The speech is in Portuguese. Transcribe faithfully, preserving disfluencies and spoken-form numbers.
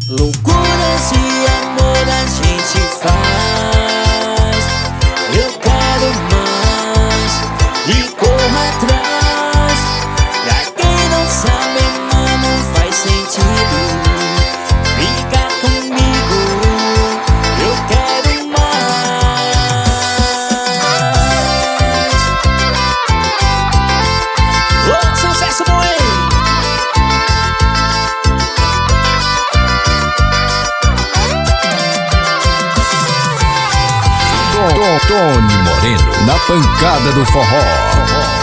Loucuras de amor a gente faz. Eu quero mais e corro atrás. Pra quem não sabe, mano, faz sentido ficar comigo. Eu quero mais. Ô, sucesso, moe! Tony Moreno, na pancada do forró.